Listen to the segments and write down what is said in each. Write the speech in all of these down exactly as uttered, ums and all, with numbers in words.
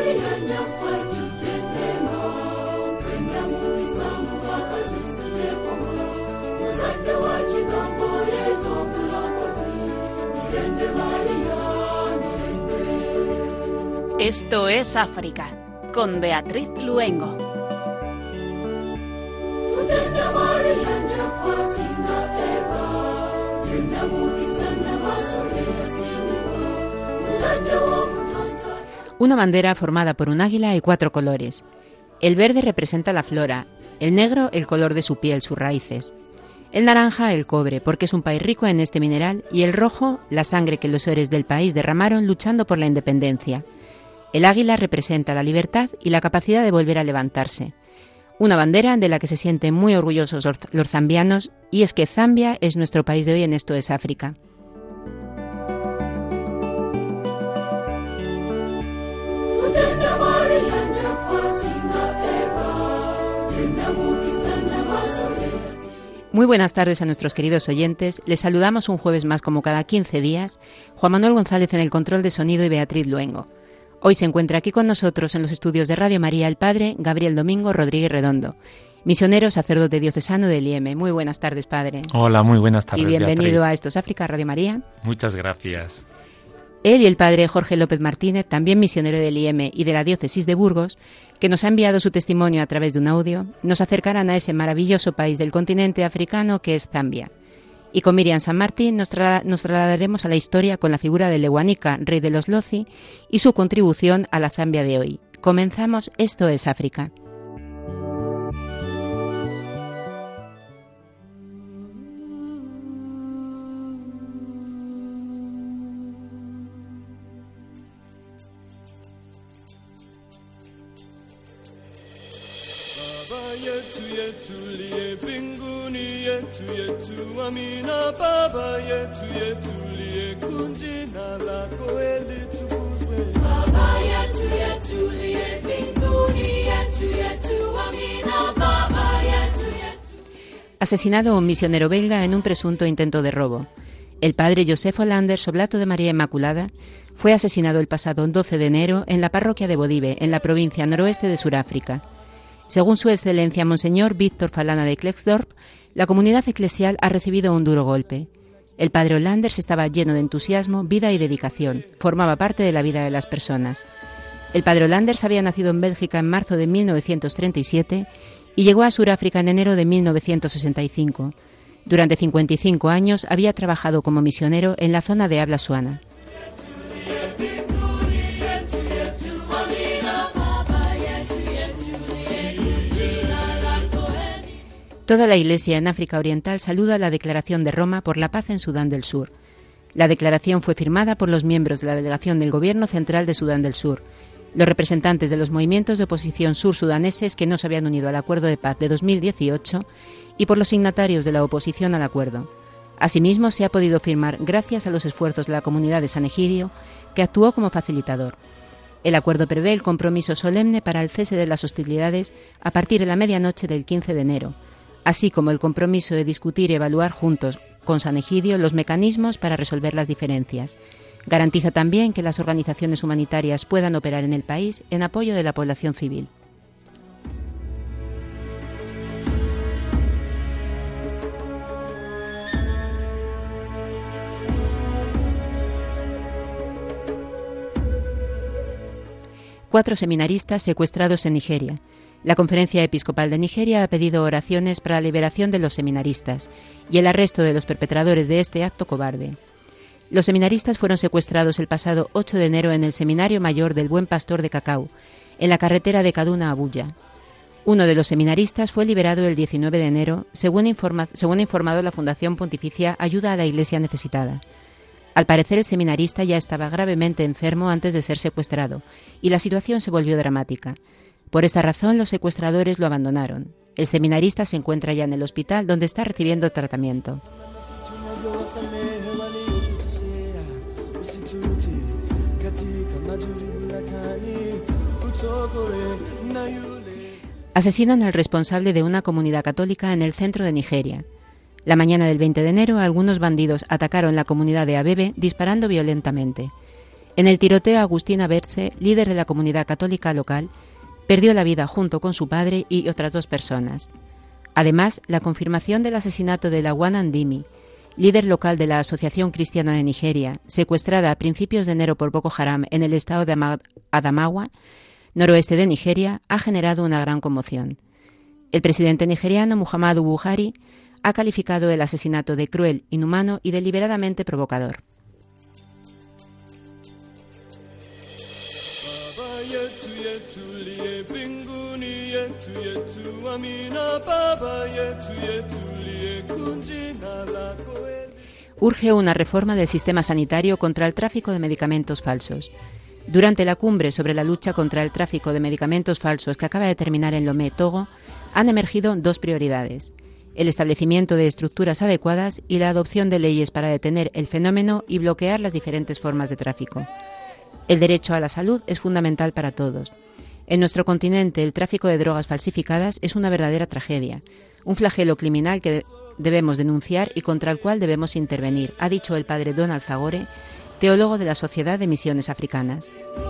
Esto es África, con Beatriz Luengo. Una bandera formada por un águila y cuatro colores. El verde representa la flora, el negro el color de su piel, sus raíces, el naranja el cobre, porque es un país rico en este mineral, y el rojo la sangre que los héroes del país derramaron luchando por la independencia. El águila representa la libertad y la capacidad de volver a levantarse. Una bandera de la que se sienten muy orgullosos los zambianos, y es que Zambia es nuestro país de hoy en Esto es África. Muy buenas tardes a nuestros queridos oyentes. Les saludamos un jueves más como cada quince días. Juan Manuel González en el control de sonido y Beatriz Luengo. Hoy se encuentra aquí con nosotros en los estudios de Radio María el padre Gabriel Domingo Rodríguez Redondo, misionero sacerdote diocesano de Lieme. Muy buenas tardes, padre. Hola, muy buenas tardes, y bienvenido Beatriz. a Esto es África, Radio María. Muchas gracias. Él y el padre Jorge López Martínez, también misionero de Lieme y de la diócesis de Burgos, que nos ha enviado su testimonio a través de un audio, nos acercarán a ese maravilloso país del continente africano que es Zambia. Y con Miriam San Martín nos, tra- nos trasladaremos a la historia con la figura de Lewanika, rey de los Lozi, y su contribución a la Zambia de hoy. Comenzamos, Esto es África. Asesinado un misionero belga en un presunto intento de robo. El padre Joseph Hollander, oblato de María Inmaculada, fue asesinado el pasado doce de enero en la parroquia de Bodibe, en la provincia noroeste de Sudáfrica. Según su excelencia Monseñor Víctor Falana de Klerksdorp, la comunidad eclesial ha recibido un duro golpe. El padre Hollander estaba lleno de entusiasmo, vida y dedicación. Formaba parte de la vida de las personas. El padre Hollander había nacido en Bélgica en marzo de mil novecientos treinta y siete y llegó a Sudáfrica en enero de mil novecientos sesenta y cinco. Durante cincuenta y cinco años había trabajado como misionero en la zona de habla suana. Toda la Iglesia en África Oriental saluda la Declaración de Roma por la paz en Sudán del Sur. La declaración fue firmada por los miembros de la delegación del Gobierno Central de Sudán del Sur, los representantes de los movimientos de oposición sur-sudaneses que no se habían unido al Acuerdo de Paz de dos mil dieciocho y por los signatarios de la oposición al acuerdo. Asimismo, se ha podido firmar gracias a los esfuerzos de la comunidad de San Egidio, que actuó como facilitador. El acuerdo prevé el compromiso solemne para el cese de las hostilidades a partir de la medianoche del quince de enero, así como el compromiso de discutir y evaluar juntos con San Egidio los mecanismos para resolver las diferencias. Garantiza también que las organizaciones humanitarias puedan operar en el país en apoyo de la población civil. Cuatro seminaristas secuestrados en Nigeria. La Conferencia Episcopal de Nigeria ha pedido oraciones para la liberación de los seminaristas y el arresto de los perpetradores de este acto cobarde. Los seminaristas fueron secuestrados el pasado ocho de enero en el Seminario Mayor del Buen Pastor de Cacao, en la carretera de Kaduna a Abuya. Uno de los seminaristas fue liberado el diecinueve de enero, según, informa, según ha informado la Fundación Pontificia Ayuda a la Iglesia Necesitada. Al parecer, el seminarista ya estaba gravemente enfermo antes de ser secuestrado, y la situación se volvió dramática. Por esta razón, los secuestradores lo abandonaron. El seminarista se encuentra ya en el hospital, donde está recibiendo tratamiento. Asesinan al responsable de una comunidad católica en el centro de Nigeria. La mañana del veinte de enero, algunos bandidos atacaron la comunidad de Abebe disparando violentamente. En el tiroteo, Agustina Berce, líder de la comunidad católica local, perdió la vida junto con su padre y otras dos personas. Además, la confirmación del asesinato de Lawan Andimi, líder local de la Asociación Cristiana de Nigeria, secuestrada a principios de enero por Boko Haram en el estado de Adamawa, noroeste de Nigeria, ha generado una gran conmoción. El presidente nigeriano Muhammadu Buhari ha calificado el asesinato de cruel, inhumano y deliberadamente provocador. Urge una reforma del sistema sanitario contra el tráfico de medicamentos falsos. Durante la cumbre sobre la lucha contra el tráfico de medicamentos falsos que acaba de terminar en Lomé, Togo, han emergido dos prioridades: el establecimiento de estructuras adecuadas y la adopción de leyes para detener el fenómeno y bloquear las diferentes formas de tráfico. El derecho a la salud es fundamental para todos. En nuestro continente, el tráfico de drogas falsificadas es una verdadera tragedia, un flagelo criminal que debemos denunciar y contra el cual debemos intervenir, ha dicho el padre Donald Zagore, teólogo de la Sociedad de Misiones Africanas.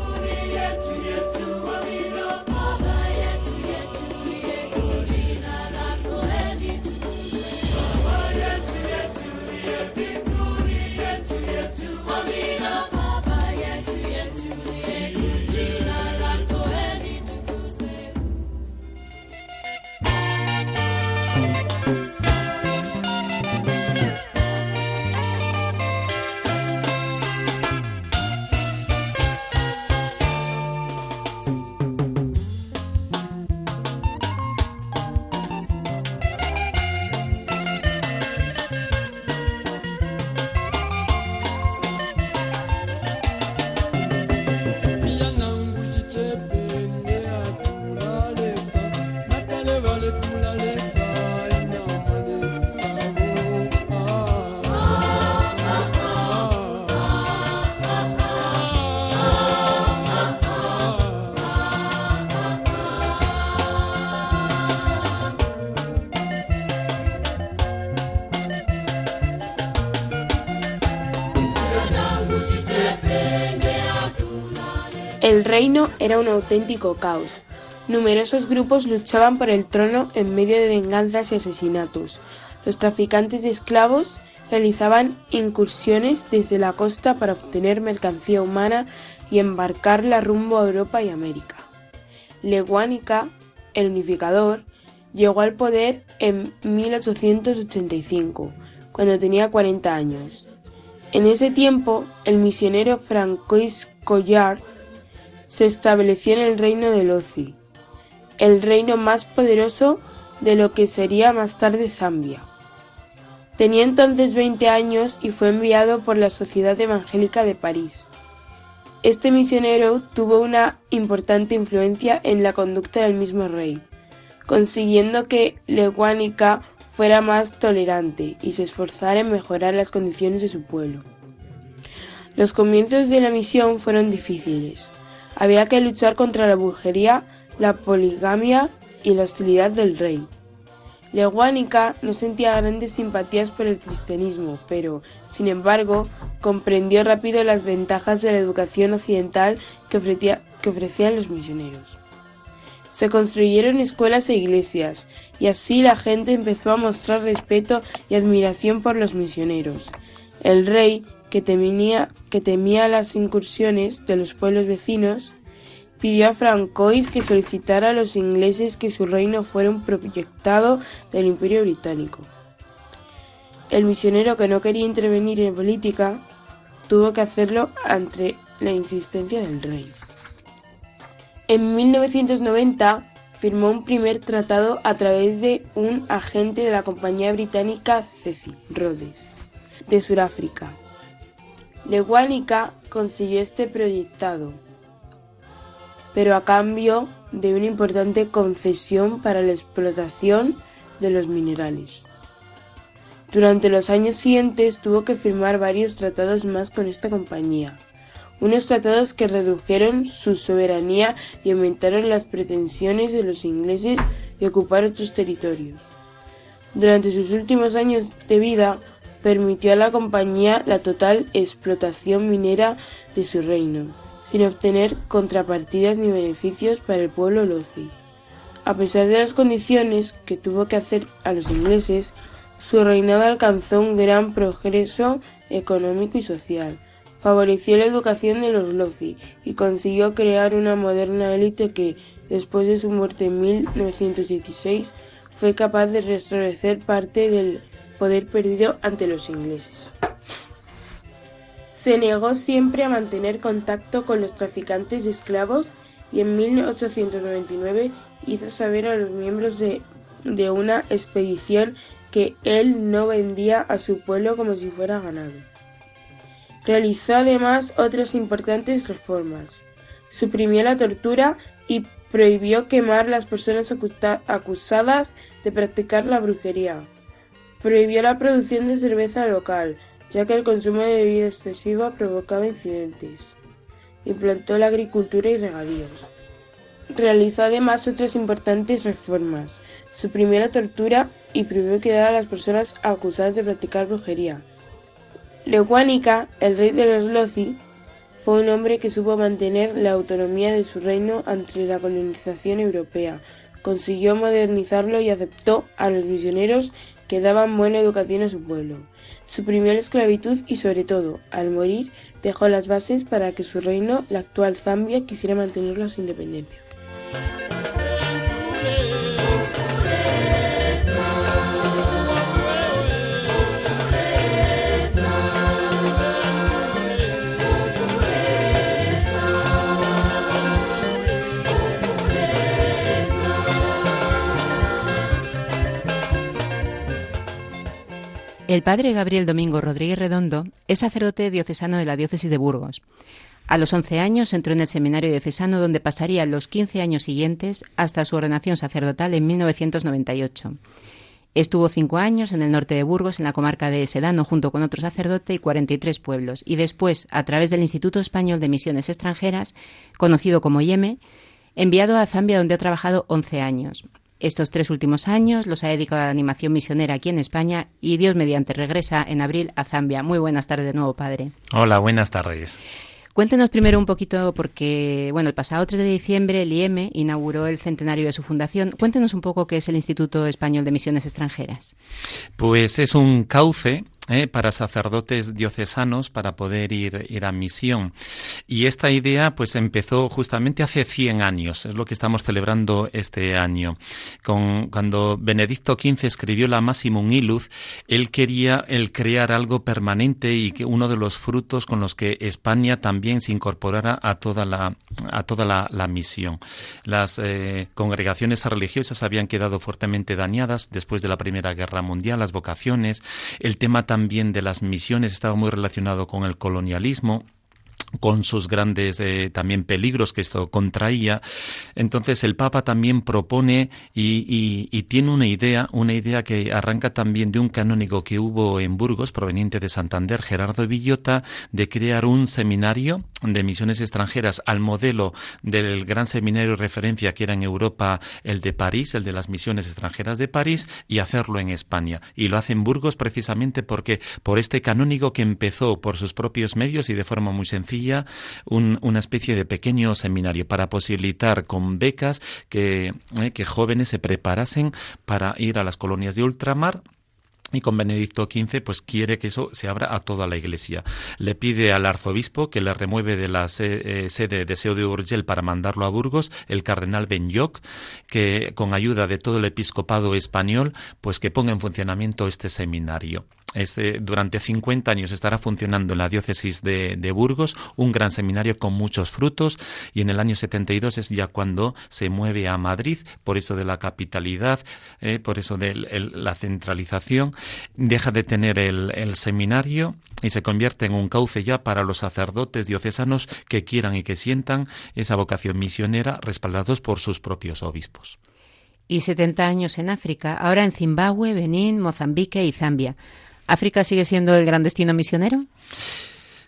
El reino era un auténtico caos. Numerosos grupos luchaban por el trono en medio de venganzas y asesinatos. Los traficantes de esclavos realizaban incursiones desde la costa para obtener mercancía humana y embarcarla rumbo a Europa y América. Leguánica, el unificador, llegó al poder en mil ochocientos ochenta y cinco, cuando tenía cuarenta años. En ese tiempo, el misionero Francois Collard se estableció en el reino de Lozi, el reino más poderoso de lo que sería más tarde Zambia. Tenía entonces veinte años y fue enviado por la Sociedad Evangélica de París. Este misionero tuvo una importante influencia en la conducta del mismo rey, consiguiendo que Leguánica fuera más tolerante y se esforzara en mejorar las condiciones de su pueblo. Los comienzos de la misión fueron difíciles. Había que luchar contra la brujería, la poligamia y la hostilidad del rey. Leguánica no sentía grandes simpatías por el cristianismo, pero, sin embargo, comprendió rápido las ventajas de la educación occidental que, ofrecía, que ofrecían los misioneros. Se construyeron escuelas e iglesias, y así la gente empezó a mostrar respeto y admiración por los misioneros. El rey, que temía, que temía las incursiones de los pueblos vecinos, pidió a Francois que solicitara a los ingleses que su reino fuera un proyectado del Imperio Británico. El misionero, que no quería intervenir en política, tuvo que hacerlo ante la insistencia del rey. En mil novecientos noventa firmó un primer tratado a través de un agente de la compañía británica Cecil Rhodes, de Sudáfrica. Leguánica consiguió este proyectado, pero a cambio de una importante concesión para la explotación de los minerales. Durante los años siguientes tuvo que firmar varios tratados más con esta compañía, unos tratados que redujeron su soberanía y aumentaron las pretensiones de los ingleses de ocupar otros territorios. Durante sus últimos años de vida, permitió a la compañía la total explotación minera de su reino, sin obtener contrapartidas ni beneficios para el pueblo lozi. A pesar de las condiciones que tuvo que hacer a los ingleses, su reinado alcanzó un gran progreso económico y social. Favoreció la educación de los lozi y consiguió crear una moderna élite que, después de su muerte en mil novecientos dieciséis, fue capaz de restablecer parte del poder perdido ante los ingleses. Se negó siempre a mantener contacto con los traficantes de esclavos y en mil ochocientos noventa y nueve hizo saber a los miembros de, de una expedición que él no vendía a su pueblo como si fuera ganado. Realizó además otras importantes reformas. Suprimió la tortura y prohibió quemar las personas acusadas de practicar la brujería. Prohibió la producción de cerveza local, ya que el consumo de bebida excesiva provocaba incidentes. Implantó la agricultura y regadíos. Realizó además otras importantes reformas. Suprimió la tortura y prohibió quedar a las personas acusadas de practicar brujería. Leguánica, el rey de los lozi, fue un hombre que supo mantener la autonomía de su reino ante la colonización europea. Consiguió modernizarlo y aceptó a los misioneros que daban buena educación a su pueblo. Suprimió la esclavitud y, sobre todo, al morir, dejó las bases para que su reino, la actual Zambia, quisiera mantener su independencia. El padre Gabriel Domingo Rodríguez Redondo es sacerdote diocesano de la diócesis de Burgos. A los once años entró en el seminario diocesano, donde pasaría los quince años siguientes hasta su ordenación sacerdotal en mil novecientos noventa y ocho. Estuvo cinco años en el norte de Burgos, en la comarca de Sedano, junto con otro sacerdote y cuarenta y tres pueblos, y después, a través del Instituto Español de Misiones Extranjeras, conocido como I E M E, enviado a Zambia, donde ha trabajado once años. Estos tres últimos años los ha dedicado a la animación misionera aquí en España y Dios mediante regresa en abril a Zambia. Muy buenas tardes de nuevo, padre. Hola, buenas tardes. Cuéntenos primero un poquito, porque bueno, el pasado tres de diciembre el I E M E inauguró el centenario de su fundación. Cuéntenos un poco qué es el Instituto Español de Misiones Extranjeras. Pues es un cauce Eh, para sacerdotes diocesanos para poder ir, ir a misión. Y esta idea pues empezó justamente hace cien años, es lo que estamos celebrando este año. Con, cuando Benedicto quince escribió la Maximum Illud, él quería el crear algo permanente y que uno de los frutos con los que España también se incorporara a toda la, a toda la, la misión. Las eh, congregaciones religiosas habían quedado fuertemente dañadas después de la Primera Guerra Mundial, las vocaciones, el tema también También de las misiones estaba muy relacionado con el colonialismo, con sus grandes eh, también peligros que esto contraía. Entonces el Papa también propone y, y, y tiene una idea, una idea que arranca también de un canónigo que hubo en Burgos, proveniente de Santander, Gerardo Villota, de crear un seminario de misiones extranjeras al modelo del gran seminario de referencia que era en Europa el de París, el de las misiones extranjeras de París, y hacerlo en España. Y lo hace en Burgos precisamente porque por este canónigo que empezó por sus propios medios y de forma muy sencilla Un, una especie de pequeño seminario para posibilitar con becas que, eh, que jóvenes se preparasen para ir a las colonias de ultramar. Y con Benedicto quince pues quiere que eso se abra a toda la Iglesia. Le pide al arzobispo que le remueve de la sede, eh, sede de Seo de Urgell para mandarlo a Burgos, el cardenal Benlloch, que con ayuda de todo el episcopado español, pues que ponga en funcionamiento este seminario. Este, durante cincuenta años estará funcionando en la diócesis de, de Burgos, un gran seminario con muchos frutos, y en el año setenta y dos es ya cuando se mueve a Madrid, por eso de la capitalidad, eh, por eso de el, el, la centralización, deja de tener el, el seminario y se convierte en un cauce ya para los sacerdotes diocesanos que quieran y que sientan esa vocación misionera, respaldados por sus propios obispos. Y setenta años en África, ahora en Zimbabue, Benín, Mozambique y Zambia. ¿África sigue siendo el gran destino misionero?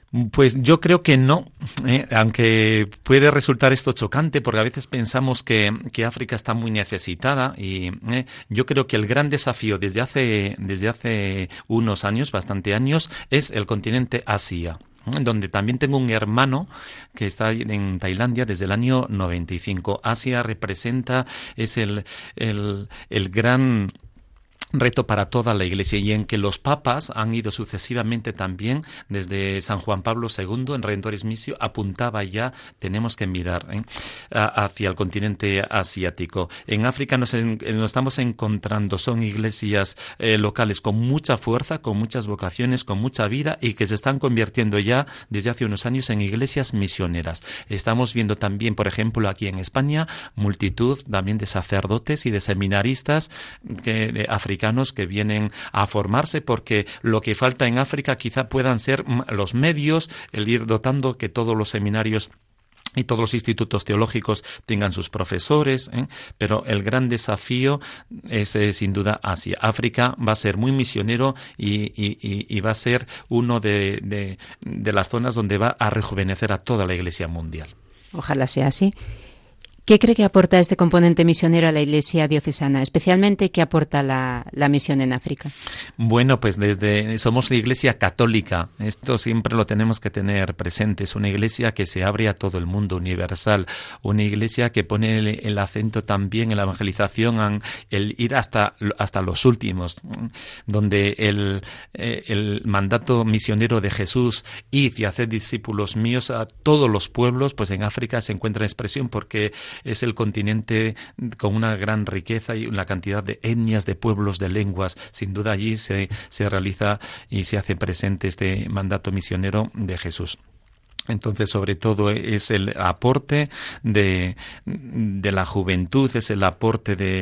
Pues yo creo que no, ¿eh? Aunque puede resultar esto chocante porque a veces pensamos que, que África está muy necesitada y ¿eh? yo creo que el gran desafío desde hace, desde hace unos años, bastante años, es el continente Asia, donde también tengo un hermano que está en Tailandia desde el año noventa y cinco. Asia representa, es el, el, el gran reto para toda la Iglesia y en que los papas han ido sucesivamente también desde San Juan Pablo segundo en Redentoris Missio apuntaba ya, tenemos que mirar ¿eh? hacia el continente asiático. En África nos, en, nos estamos encontrando, son iglesias eh, locales con mucha fuerza, con muchas vocaciones, con mucha vida y que se están convirtiendo ya desde hace unos años en iglesias misioneras. Estamos viendo también, por ejemplo, aquí en España, multitud también de sacerdotes y de seminaristas que, de africanos que vienen a formarse porque lo que falta en África quizá puedan ser los medios, el ir dotando que todos los seminarios y todos los institutos teológicos tengan sus profesores, ¿eh? Pero el gran desafío es eh, sin duda Asia. África va a ser muy misionero y, y, y va a ser uno de, de, de las zonas donde va a rejuvenecer a toda la Iglesia mundial. Ojalá sea así. ¿Qué cree que aporta este componente misionero a la Iglesia diocesana? Especialmente, ¿qué aporta la, la misión en África? Bueno, pues desde somos la Iglesia católica. Esto siempre lo tenemos que tener presente. Es una Iglesia que se abre a todo el mundo, universal. Una Iglesia que pone el, el acento también en la evangelización, en el ir hasta, hasta los últimos, donde el, el mandato misionero de Jesús, id y haced discípulos míos a todos los pueblos, pues en África se encuentra en expresión porque es el continente con una gran riqueza y una cantidad de etnias, de pueblos, de lenguas. Sin duda allí se, se realiza y se hace presente este mandato misionero de Jesús. Entonces, sobre todo, es el aporte de, de la juventud, es el aporte de,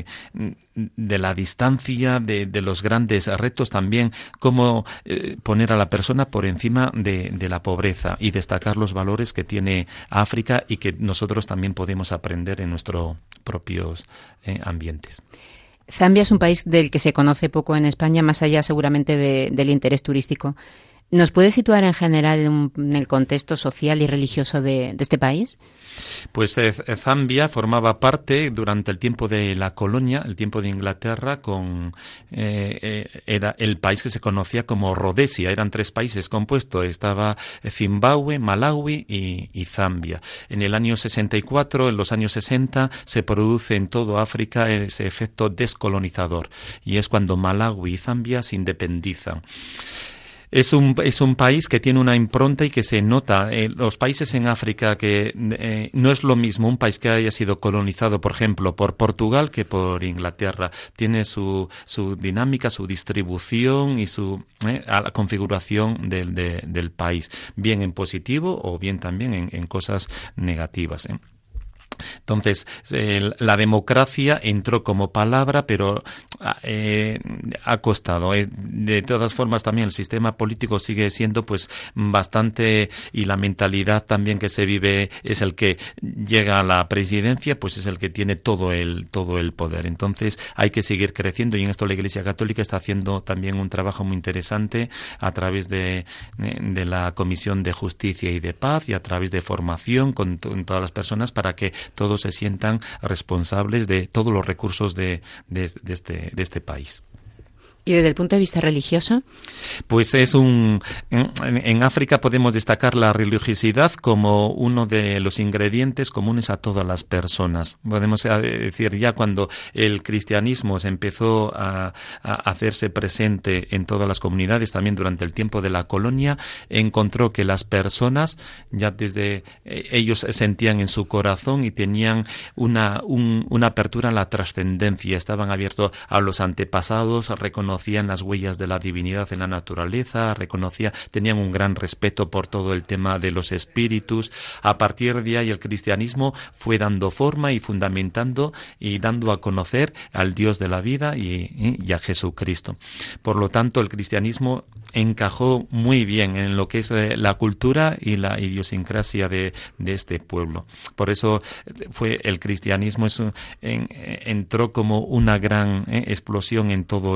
de la distancia, de, de los grandes retos también, cómo eh, poner a la persona por encima de, de la pobreza y destacar los valores que tiene África y que nosotros también podemos aprender en nuestros propios eh, ambientes. Zambia es un país del que se conoce poco en España, más allá seguramente de, del interés turístico. ¿Nos puede situar en general en, en el contexto social y religioso de, de este país? Pues eh, Zambia formaba parte durante el tiempo de la colonia, el tiempo de Inglaterra, con eh, eh, era el país que se conocía como Rodesia. Eran tres países compuestos. Estaba Zimbabue, Malawi y, y Zambia. En el año sesenta y cuatro, en los años sesenta, se produce en todo África ese efecto descolonizador y es cuando Malawi y Zambia se independizan. Es un, es un país que tiene una impronta y que se nota. Eh, los países en África que eh, no es lo mismo un país que haya sido colonizado, por ejemplo, por Portugal que por Inglaterra. Tiene su, su dinámica, su distribución y su eh, a la configuración del, de, del país, bien en positivo o bien también en, en cosas negativas, ¿eh? Entonces, eh, la democracia entró como palabra, pero eh, ha costado. Eh. De todas formas, también el sistema político sigue siendo pues bastante, y la mentalidad también que se vive es el que llega a la presidencia, pues es el que tiene todo el todo el poder. Entonces, hay que seguir creciendo y en esto la Iglesia Católica está haciendo también un trabajo muy interesante a través de, de la Comisión de Justicia y de Paz y a través de formación con, con todas las personas para que todos se sientan responsables de todos los recursos de, de, de, este, de este país. ¿Y desde el punto de vista religioso? Pues es un... En, en África podemos destacar la religiosidad como uno de los ingredientes comunes a todas las personas. Podemos decir, ya cuando el cristianismo se empezó a, a hacerse presente en todas las comunidades, también durante el tiempo de la colonia, encontró que las personas, ya desde eh, ellos sentían en su corazón y tenían una, un, una apertura a la trascendencia, estaban abiertos a los antepasados, reconocían reconocían las huellas de la divinidad en la naturaleza, reconocía, tenían un gran respeto por todo el tema de los espíritus. A partir de ahí el cristianismo fue dando forma y fundamentando y dando a conocer al Dios de la vida y, y a Jesucristo. Por lo tanto, el cristianismo encajó muy bien en lo que es la cultura y la idiosincrasia de, de este pueblo. Por eso fue el cristianismo es, en, entró como una gran eh, explosión en todo el país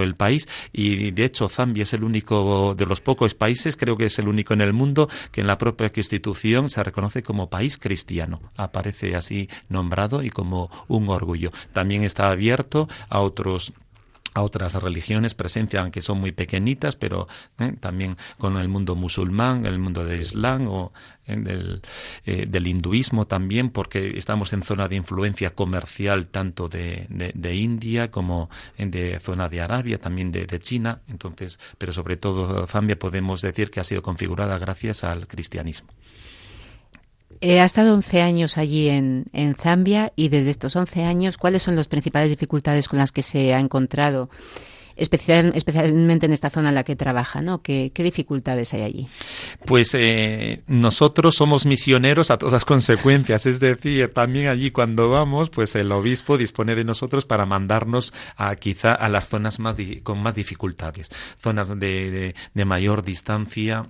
y de hecho Zambia es el único de los pocos países, creo que es el único en el mundo, que en la propia Constitución se reconoce como país cristiano. Aparece así nombrado y como un orgullo. También está abierto a otros a otras religiones, presencia, aunque son muy pequeñitas, pero eh, también con el mundo musulmán, el mundo del Islam o eh, del, eh, del hinduismo también, porque estamos en zona de influencia comercial tanto de, de, de India como en de zona de Arabia, también de, de China. Entonces, pero sobre todo Zambia podemos decir que ha sido configurada gracias al cristianismo. Eh, ha estado once años allí en, en Zambia, y desde estos once años, ¿cuáles son las principales dificultades con las que se ha encontrado, especial, especialmente en esta zona en la que trabaja, ¿no? ¿Qué, qué dificultades hay allí? Pues eh, nosotros somos misioneros a todas consecuencias, es decir, también allí cuando vamos, pues el obispo dispone de nosotros para mandarnos a quizá a las zonas más di- con más dificultades, zonas de, de, de mayor distancia,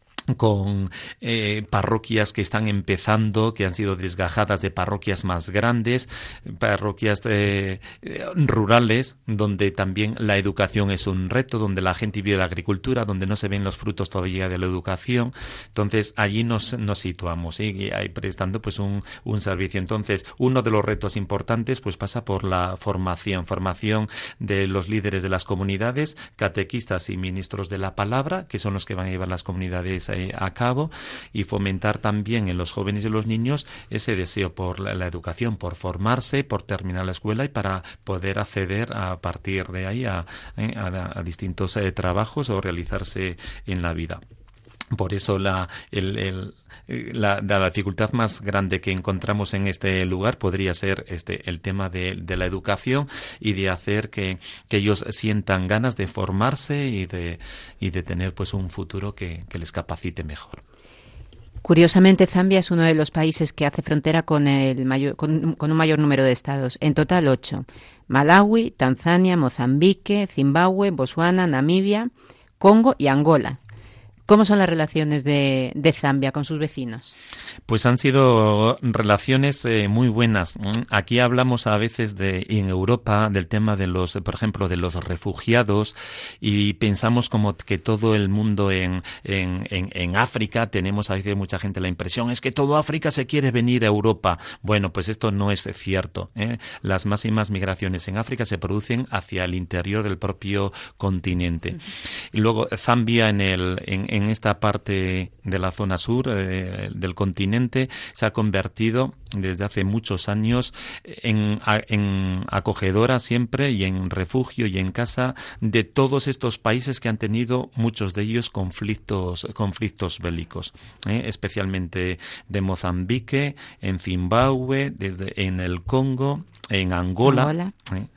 con eh, parroquias que están empezando, que han sido desgajadas de parroquias más grandes, parroquias eh, rurales, donde también la educación es un reto, donde la gente vive la agricultura, donde no se ven los frutos todavía de la educación. Entonces, allí nos, nos situamos, ¿sí? Y ahí prestando pues un, un servicio. Entonces, uno de los retos importantes pues pasa por la formación, formación de los líderes de las comunidades, catequistas y ministros de la palabra, que son los que van a llevar las comunidades a cabo, y fomentar también en los jóvenes y los niños ese deseo por la, la educación, por formarse, por terminar la escuela y para poder acceder a partir de ahí a, a, a distintos eh, trabajos o realizarse en la vida. Por eso la, el, el, la, la dificultad más grande que encontramos en este lugar podría ser este el tema de, de la educación y de hacer que, que ellos sientan ganas de formarse y de, y de tener pues un futuro que, que les capacite mejor. Curiosamente, Zambia es uno de los países que hace frontera con, el mayor, con, con un mayor número de estados, en total ocho: Malawi, Tanzania, Mozambique, Zimbabue, Botsuana, Namibia, Congo y Angola. ¿Cómo son las relaciones de, de Zambia con sus vecinos? Pues han sido relaciones eh, muy buenas. Aquí hablamos a veces de en Europa del tema de los, por ejemplo, de los refugiados, y pensamos como que todo el mundo en, en, en, en África, tenemos a veces mucha gente la impresión es que todo África se quiere venir a Europa. Bueno, pues esto no es cierto, ¿eh? Las máximas migraciones en África se producen hacia el interior del propio continente. Uh-huh. Y luego Zambia en el en, en esta parte de la zona sur eh, del continente se ha convertido desde hace muchos años en, en acogedora siempre y en refugio y en casa de todos estos países que han tenido muchos de ellos conflictos conflictos bélicos, ¿eh? Especialmente de Mozambique, en Zimbabue, desde en el Congo, en Angola, Angola. ¿eh?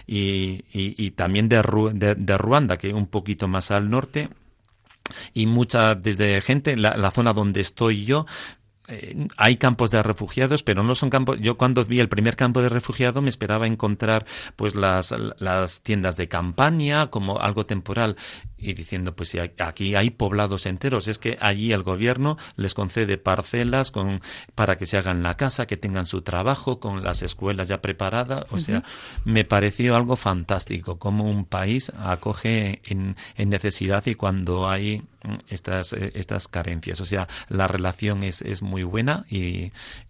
y, y, y también de, de, de Ruanda, que un poquito más al norte. Y mucha desde gente, la, la zona donde estoy yo, eh, hay campos de refugiados, pero no son campos. Yo cuando vi el primer campo de refugiado me esperaba encontrar pues las, las tiendas de campaña como algo temporal, y diciendo pues si aquí hay poblados enteros. Es que allí el gobierno les concede parcelas con para que se hagan la casa, que tengan su trabajo, con las escuelas ya preparadas. O uh-huh. sea, me pareció algo fantástico como un país acoge en, en necesidad y cuando hay estas estas carencias. O sea, la relación es, es muy buena y,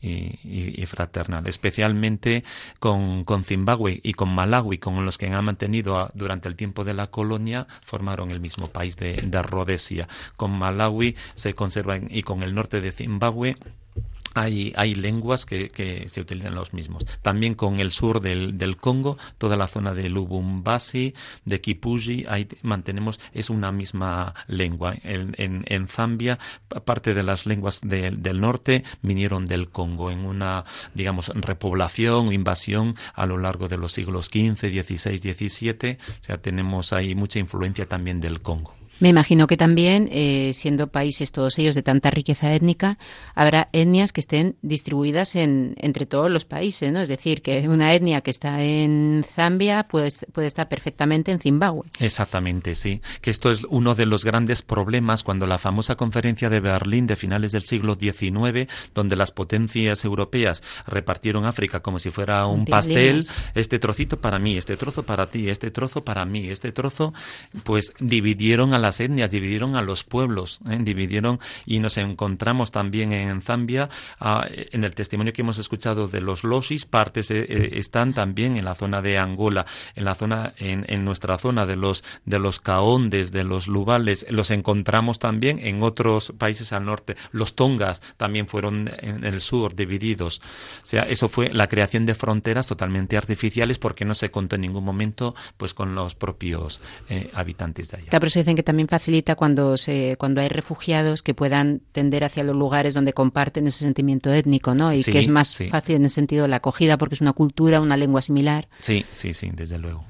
y, y fraternal, especialmente con, con Zimbabue y con Malawi, con los que han mantenido a, durante el tiempo de la colonia, formaron el mismo país de, de Rodesia. Con Malawi se conservan, y con el norte de Zimbabue Hay, hay lenguas que, que se utilizan los mismos. También con el sur del, del Congo, toda la zona de Lubumbashi, de Kipushi, ahí mantenemos, es una misma lengua. En, en, en Zambia, parte de las lenguas de, del norte vinieron del Congo en una, digamos, repoblación o invasión a lo largo de los siglos quince, dieciséis, diecisiete. O sea, tenemos ahí mucha influencia también del Congo. Me imagino que también, eh, siendo países todos ellos de tanta riqueza étnica, habrá etnias que estén distribuidas en, entre todos los países, ¿no? Es decir, que una etnia que está en Zambia puede, puede estar perfectamente en Zimbabue. Exactamente, sí. Que esto es uno de los grandes problemas cuando la famosa conferencia de Berlín de finales del siglo diecinueve, donde las potencias europeas repartieron África como si fuera un pastel, este trocito para mí, este trozo para ti, este trozo para mí, este trozo, pues dividieron a las etnias, dividieron a los pueblos, ¿eh? dividieron, y nos encontramos también en Zambia, uh, en el testimonio que hemos escuchado de los Losis, partes eh, están también en la zona de Angola, en la zona, en, en nuestra zona de los de los Kaondes, de los Lubales, los encontramos también en otros países al norte. Los Tongas también fueron en el sur divididos. O sea, eso fue la creación de fronteras totalmente artificiales porque no se contó en ningún momento pues con los propios eh, habitantes de allá. Claro, por eso dicen que también facilita cuando se cuando hay refugiados que puedan tender hacia los lugares donde comparten ese sentimiento étnico, ¿no? Y sí, que es más sí. fácil en el sentido de la acogida porque es una cultura, una lengua similar. Sí, sí, sí, desde luego.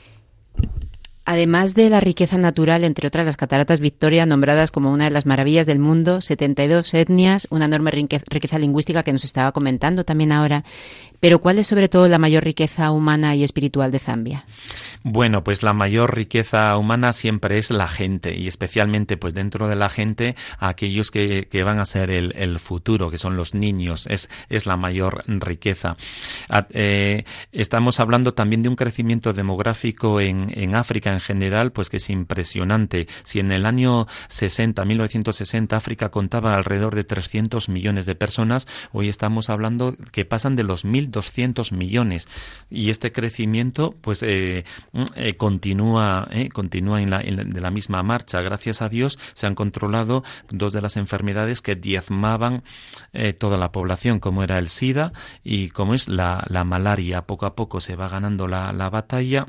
Además de la riqueza natural, entre otras las cataratas Victoria, nombradas como una de las maravillas del mundo, setenta y dos etnias, una enorme riqueza lingüística que nos estaba comentando también ahora. Pero ¿cuál es sobre todo la mayor riqueza humana y espiritual de Zambia? Bueno, pues la mayor riqueza humana siempre es la gente, y especialmente pues dentro de la gente aquellos que, que van a ser el, el futuro, que son los niños, es, es la mayor riqueza. A, eh, estamos hablando también de un crecimiento demográfico en, en África en general, pues que es impresionante. Si en el año sesenta, mil novecientos sesenta, África contaba alrededor de trescientos millones de personas, hoy estamos hablando que pasan de los mil doscientos millones, y este crecimiento pues eh, eh, continúa eh, continúa en la, en la, de la misma marcha. Gracias a Dios se han controlado dos de las enfermedades que diezmaban eh, toda la población, como era el SIDA y como es la, la malaria. Poco a poco se va ganando la, la batalla.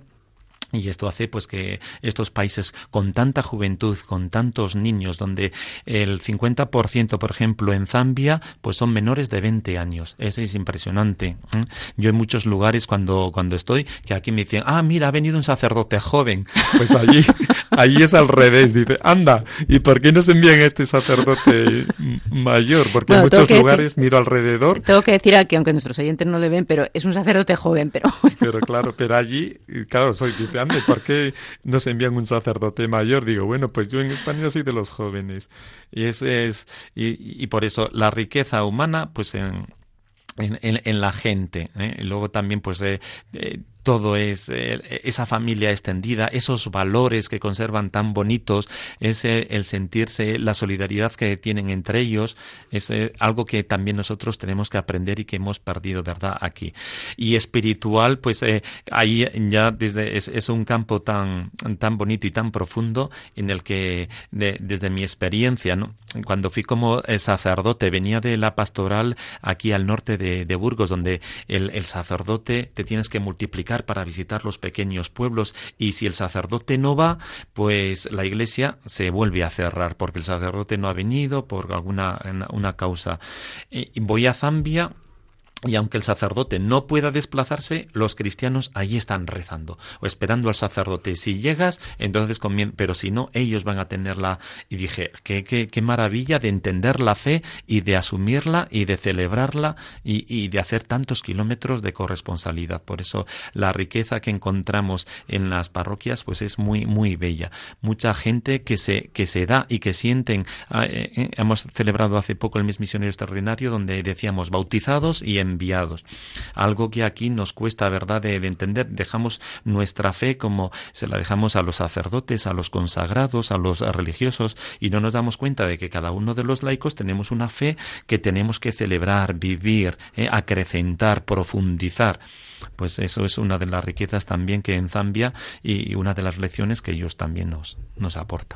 Y esto hace pues que estos países con tanta juventud, con tantos niños, donde el cincuenta por ciento, por ejemplo, en Zambia, pues son menores de veinte años. Eso es impresionante. Yo en muchos lugares cuando cuando estoy, que aquí me dicen, ah, mira, ha venido un sacerdote joven. Pues allí, allí es al revés. Dice, anda, ¿y por qué nos envían a este sacerdote mayor? Porque bueno, en muchos lugares decir, miro alrededor. Tengo que decir aquí, aunque nuestros oyentes no le ven, pero es un sacerdote joven, pero bueno. Pero claro, pero allí, claro, soy dice, ¿por qué nos envían un sacerdote mayor? Digo, bueno, pues yo en España soy de los jóvenes. Y ese es y, y por eso la riqueza humana, pues en, en, en, en la gente. ¿eh? Y luego también, pues, eh, eh, todo es eh, esa familia extendida, esos valores que conservan tan bonitos, ese el sentirse, la solidaridad que tienen entre ellos, es eh, algo que también nosotros tenemos que aprender y que hemos perdido, ¿verdad?, aquí. Y espiritual, pues eh, ahí ya desde es, es un campo tan tan bonito y tan profundo en el que de, desde mi experiencia, ¿no?, cuando fui como sacerdote, venía de la pastoral aquí al norte de, de Burgos, donde el, el sacerdote te tienes que multiplicar para visitar los pequeños pueblos, y si el sacerdote no va, pues la iglesia se vuelve a cerrar porque el sacerdote no ha venido por alguna una causa. Eh, voy a Zambia, y aunque el sacerdote no pueda desplazarse, los cristianos allí están rezando o esperando al sacerdote. Si llegas, entonces comienza, pero si no, ellos van a tenerla. Y dije, qué, qué, qué maravilla de entender la fe y de asumirla y de celebrarla y, y de hacer tantos kilómetros de corresponsalidad. Por eso la riqueza que encontramos en las parroquias pues es muy, muy bella. Mucha gente que se, que se da y que sienten. Eh, eh, hemos celebrado hace poco el mes misionero extraordinario, donde decíamos bautizados y en enviados. Algo que aquí nos cuesta, ¿verdad?, de, de entender. Dejamos nuestra fe como se la dejamos a los sacerdotes, a los consagrados, a los religiosos, y no nos damos cuenta de que cada uno de los laicos tenemos una fe que tenemos que celebrar, vivir, eh, acrecentar, profundizar. Pues eso es una de las riquezas también que en Zambia, y una de las lecciones que ellos también nos, nos aportan.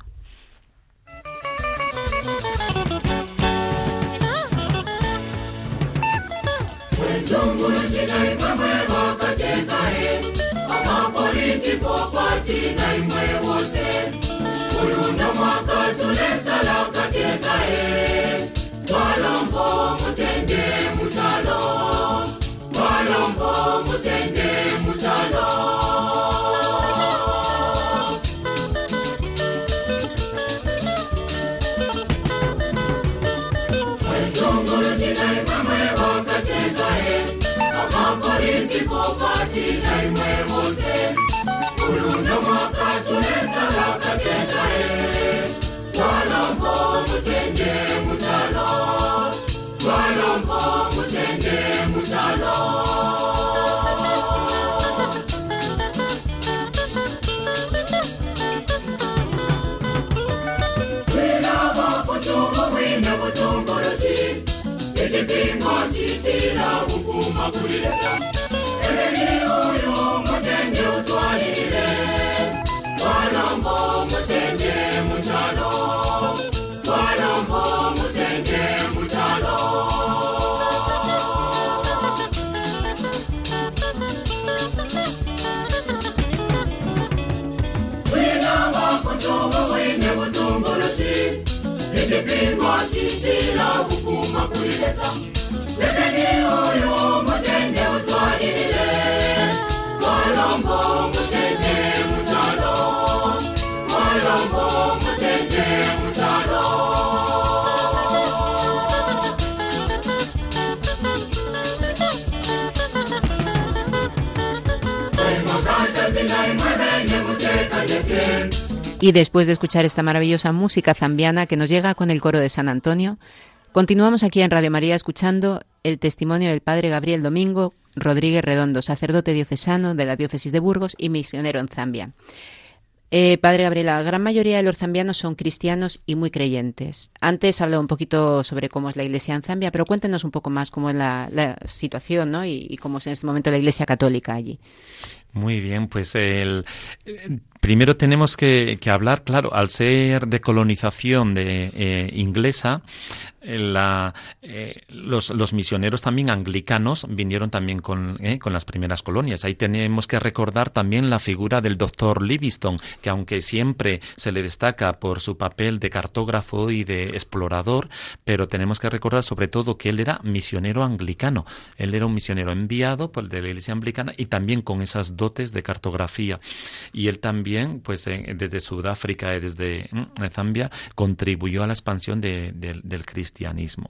Y después de escuchar esta maravillosa música zambiana que nos llega con el coro de San Antonio, continuamos aquí en Radio María escuchando el testimonio del padre Gabriel Domingo Rodríguez Redondo, sacerdote diocesano de la diócesis de Burgos y misionero en Zambia. Eh, padre Gabriel, la gran mayoría de los zambianos son cristianos y muy creyentes. Antes hablado un poquito sobre cómo es la iglesia en Zambia, pero cuéntenos un poco más cómo es la, la situación, ¿no? y, y cómo es en este momento la iglesia católica allí. Muy bien, pues el... Primero tenemos que, que hablar, claro, al ser de colonización de, eh, inglesa, la, eh, los, los misioneros también anglicanos vinieron también con, eh, con las primeras colonias. Ahí tenemos que recordar también la figura del doctor Livingstone, que aunque siempre se le destaca por su papel de cartógrafo y de explorador, pero tenemos que recordar sobre todo que él era misionero anglicano. Él era un misionero enviado por de la iglesia anglicana y también con esas dotes de cartografía. Y él también pues eh, desde Sudáfrica y desde eh, Zambia contribuyó a la expansión de, de, del cristianismo.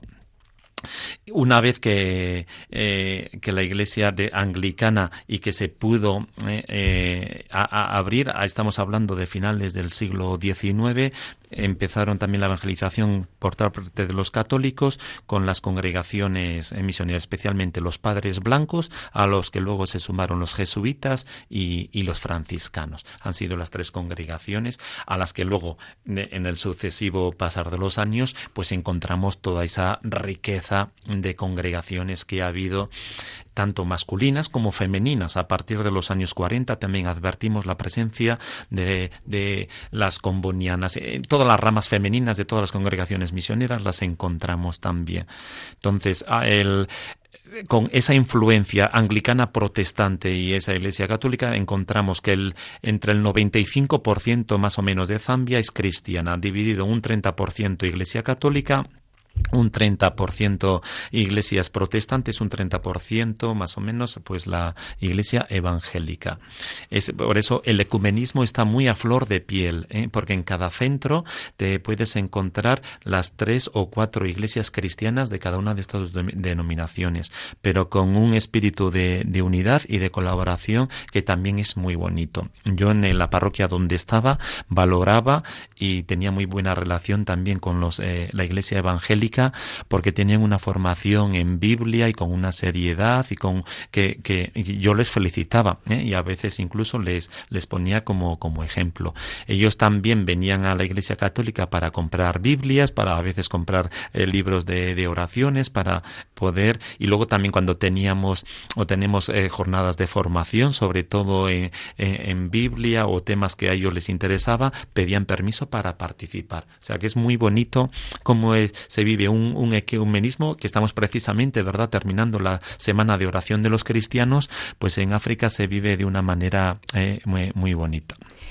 Una vez que, eh, que la iglesia de anglicana y que se pudo eh, eh, a, a abrir, estamos hablando de finales del siglo diecinueve, empezaron también la evangelización por parte de los católicos con las congregaciones misioneras, especialmente los padres blancos, a los que luego se sumaron los jesuitas y, y los franciscanos. Han sido las tres congregaciones a las que luego, de, en el sucesivo pasar de los años, pues encontramos toda esa riqueza de congregaciones que ha habido, tanto masculinas como femeninas. A partir de los años cuarenta también advertimos la presencia de, de las combonianas. Todas las ramas femeninas de todas las congregaciones misioneras las encontramos también. Entonces, el... con esa influencia anglicana protestante y esa iglesia católica encontramos que el, entre el noventa y cinco por ciento más o menos de Zambia es cristiana, dividido un treinta por ciento iglesia católica, un treinta por ciento iglesias protestantes, un treinta por ciento más o menos pues la iglesia evangélica. Es, por eso el ecumenismo está muy a flor de piel, ¿eh? Porque en cada centro te puedes encontrar las tres o cuatro iglesias cristianas de cada una de estas denominaciones, pero con un espíritu de, de unidad y de colaboración que también es muy bonito. Yo en la parroquia donde estaba valoraba y tenía muy buena relación también con los eh, la iglesia evangélica, porque tenían una formación en Biblia y con una seriedad y con que, que yo les felicitaba, ¿eh? Y a veces incluso les les ponía como como ejemplo. Ellos también venían a la Iglesia Católica para comprar Biblias, para a veces comprar eh, libros de, de oraciones, para poder, y luego también cuando teníamos o tenemos eh, jornadas de formación, sobre todo en, en, en Biblia o temas que a ellos les interesaba, pedían permiso para participar. O sea que es muy bonito cómo es, se vive Un, un ecumenismo que estamos precisamente, ¿verdad?, terminando la semana de oración de los cristianos, pues en África se vive de una manera eh, muy, muy bonita.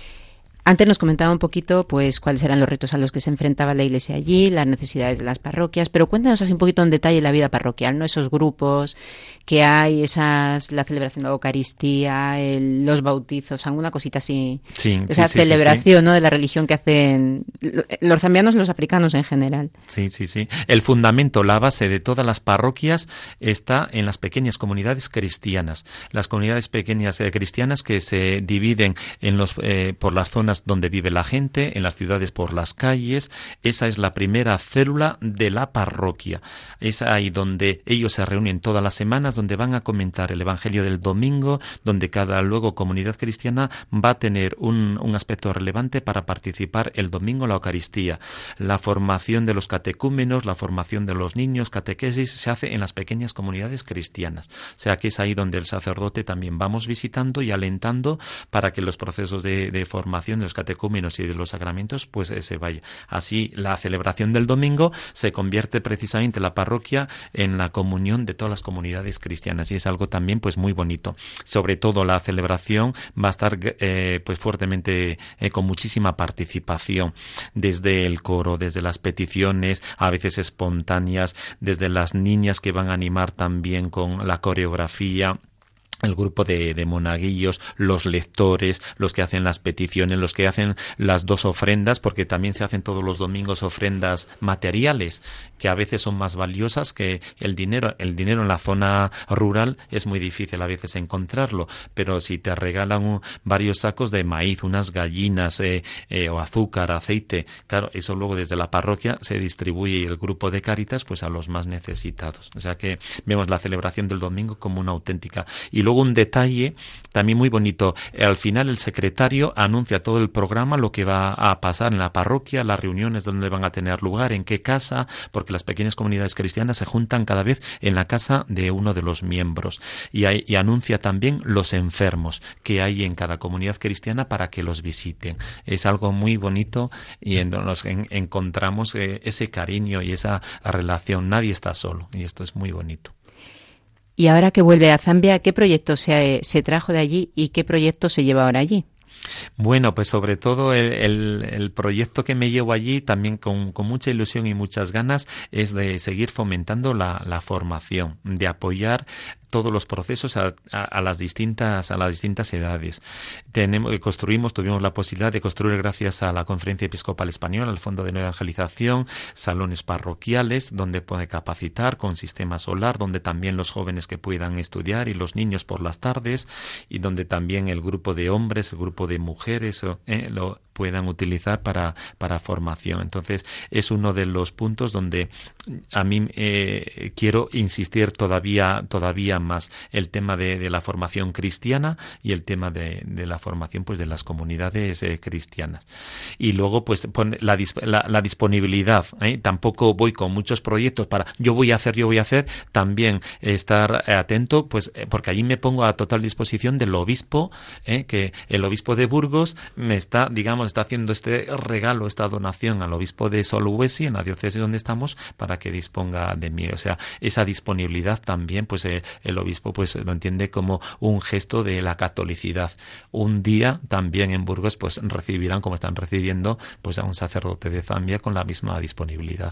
Antes nos comentaba un poquito pues cuáles eran los retos a los que se enfrentaba la iglesia allí, las necesidades de las parroquias, pero cuéntanos así un poquito en detalle la vida parroquial, ¿no? Esos grupos que hay, esas la celebración de la Eucaristía, el, los bautizos, alguna cosita así, sí, esa sí, celebración, sí, sí. ¿no?, de la religión que hacen los zambianos y los africanos en general. Sí, sí, sí. El fundamento, la base de todas las parroquias está en las pequeñas comunidades cristianas. Las comunidades pequeñas eh, cristianas que se dividen en los eh, por las zonas zonas donde vive la gente, en las ciudades por las calles. Esa es la primera célula de la parroquia. Es ahí donde ellos se reúnen todas las semanas, donde van a comentar el Evangelio del domingo, donde cada luego comunidad cristiana va a tener un, un aspecto relevante para participar el domingo en la Eucaristía. La formación de los catecúmenos, la formación de los niños, catequesis, se hace en las pequeñas comunidades cristianas. O sea que es ahí donde el sacerdote también vamos visitando y alentando para que los procesos de, de formación de los catecúmenos y de los sacramentos pues eh, se vaya. Así la celebración del domingo se convierte precisamente la parroquia en la comunión de todas las comunidades cristianas, y es algo también pues muy bonito. Sobre todo la celebración va a estar eh, pues fuertemente eh, con muchísima participación, desde el coro, desde las peticiones a veces espontáneas, desde las niñas que van a animar también con la coreografía, el grupo de, de monaguillos, los lectores, los que hacen las peticiones, los que hacen las dos ofrendas, porque también se hacen todos los domingos ofrendas materiales, que a veces son más valiosas que el dinero. El dinero en la zona rural es muy difícil a veces encontrarlo, pero si te regalan un, varios sacos de maíz, unas gallinas eh, eh, o azúcar, aceite, claro, eso luego desde la parroquia se distribuye el grupo de Cáritas pues a los más necesitados. O sea que vemos la celebración del domingo como una auténtica. Y luego un detalle también muy bonito, al final el secretario anuncia todo el programa, lo que va a pasar en la parroquia, las reuniones donde van a tener lugar, en qué casa, porque las pequeñas comunidades cristianas se juntan cada vez en la casa de uno de los miembros, y, hay, y anuncia también los enfermos que hay en cada comunidad cristiana para que los visiten. Es algo muy bonito y en, nos en, encontramos eh, ese cariño y esa relación. Nadie está solo, y esto es muy bonito. Y ahora que vuelve a Zambia, ¿qué proyecto se, se trajo de allí y qué proyecto se lleva ahora allí? Bueno, pues sobre todo el, el, el proyecto que me llevo allí también con, con mucha ilusión y muchas ganas es de seguir fomentando la, la formación, de apoyar todos los procesos a, a, a las distintas a las distintas edades. Tenemos construimos tuvimos la posibilidad de construir, gracias a la Conferencia Episcopal Española, al Fondo de Nueva Evangelización, salones parroquiales donde puede capacitar con sistema solar, donde también los jóvenes que puedan estudiar y los niños por las tardes, y donde también el grupo de hombres, el grupo de mujeres eh, lo puedan utilizar para, para formación. Entonces, es uno de los puntos donde a mí eh, quiero insistir todavía todavía más, el tema de, de la formación cristiana y el tema de, de la formación pues de las comunidades eh, cristianas. Y luego, pues, pon la, la, la disponibilidad. ¿eh? Tampoco voy con muchos proyectos para yo voy a hacer, yo voy a hacer, también estar atento, pues, porque allí me pongo a total disposición del obispo, ¿eh? que el obispo de Burgos me está, digamos, está haciendo este regalo, esta donación al obispo de Sulawesi, en la diócesis donde estamos, para que disponga de mí. O sea, esa disponibilidad también, pues eh, el obispo pues lo entiende como un gesto de la catolicidad. Un día también en Burgos pues recibirán, como están recibiendo, pues a un sacerdote de Zambia con la misma disponibilidad.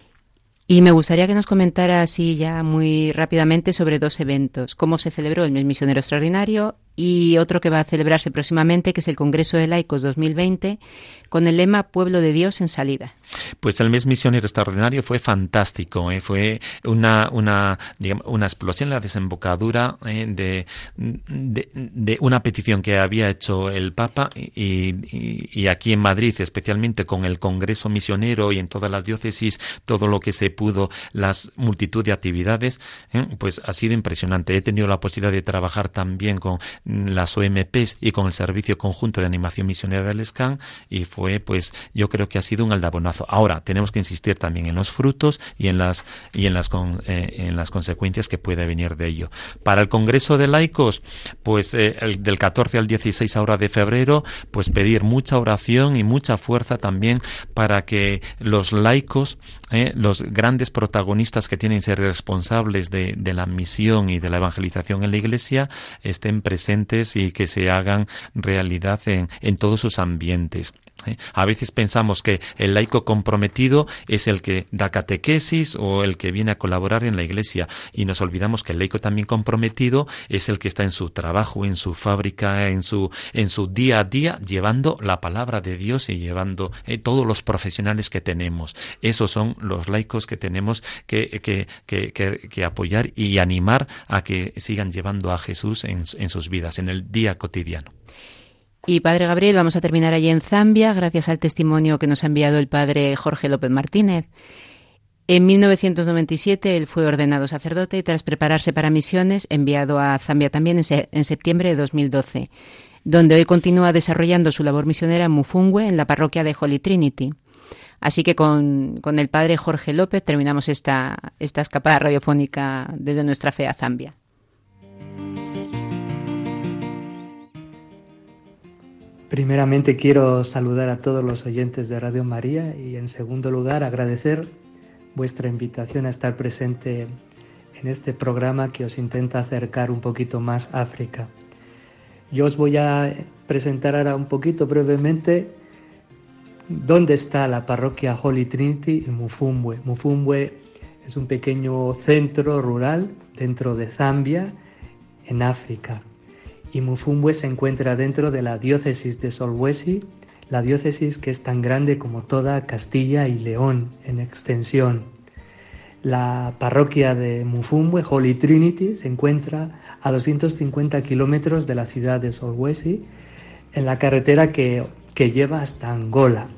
Y me gustaría que nos comentara así ya muy rápidamente sobre dos eventos. Cómo se celebró el Mes Misionero Extraordinario y otro que va a celebrarse próximamente, que es el Congreso de Laicos dos mil veinte, con el lema Pueblo de Dios en salida. Pues el Mes Misionero Extraordinario fue fantástico, ¿eh? Fue una una digamos, una explosión, la desembocadura ¿eh? de, de de una petición que había hecho el Papa, y, y, y aquí en Madrid, especialmente con el Congreso Misionero y en todas las diócesis, todo lo que se pudo, las multitud de actividades, ¿eh? pues ha sido impresionante. He tenido la posibilidad de trabajar también con las O M Pes y con el Servicio Conjunto de Animación Misionera del S C A N, y fue, pues, yo creo que ha sido un aldabonazo. Ahora tenemos que insistir también en los frutos y en las y en las con, eh, en las consecuencias que puede venir de ello. Para el Congreso de Laicos, pues eh, el, del catorce al dieciséis ahora de febrero, pues pedir mucha oración y mucha fuerza también para que los laicos, eh, los grandes protagonistas que tienen que ser responsables de, de la misión y de la evangelización en la Iglesia, estén presentes y que se hagan realidad en, en todos sus ambientes. ¿Eh? A veces pensamos que el laico comprometido es el que da catequesis o el que viene a colaborar en la Iglesia, y nos olvidamos que el laico también comprometido es el que está en su trabajo, en su fábrica, en su en su día a día, llevando la palabra de Dios y llevando eh, todos los profesionales que tenemos. Esos son los laicos que tenemos que, que, que, que, que apoyar y animar a que sigan llevando a Jesús en, en sus vidas, en el día cotidiano. Y Padre Gabriel, vamos a terminar allí en Zambia, gracias al testimonio que nos ha enviado el Padre Jorge López Martínez. En mil novecientos noventa y siete él fue ordenado sacerdote y tras prepararse para misiones, enviado a Zambia también en, se- en septiembre de dos mil doce, donde hoy continúa desarrollando su labor misionera en Mufungwe, en la parroquia de Holy Trinity. Así que con, con el Padre Jorge López terminamos esta, esta escapada radiofónica desde nuestra fe a Zambia. Primeramente quiero saludar a todos los oyentes de Radio María y en segundo lugar agradecer vuestra invitación a estar presente en este programa que os intenta acercar un poquito más a África. Yo os voy a presentar ahora un poquito brevemente dónde está la parroquia Holy Trinity en Mufungwe. Mufungwe es un pequeño centro rural dentro de Zambia, en África. Y Mufungwe se encuentra dentro de la diócesis de Solwezi, la diócesis que es tan grande como toda Castilla y León en extensión. La parroquia de Mufungwe, Holy Trinity, se encuentra a doscientos cincuenta kilómetros de la ciudad de Solwezi, en la carretera que, que lleva hasta Angola.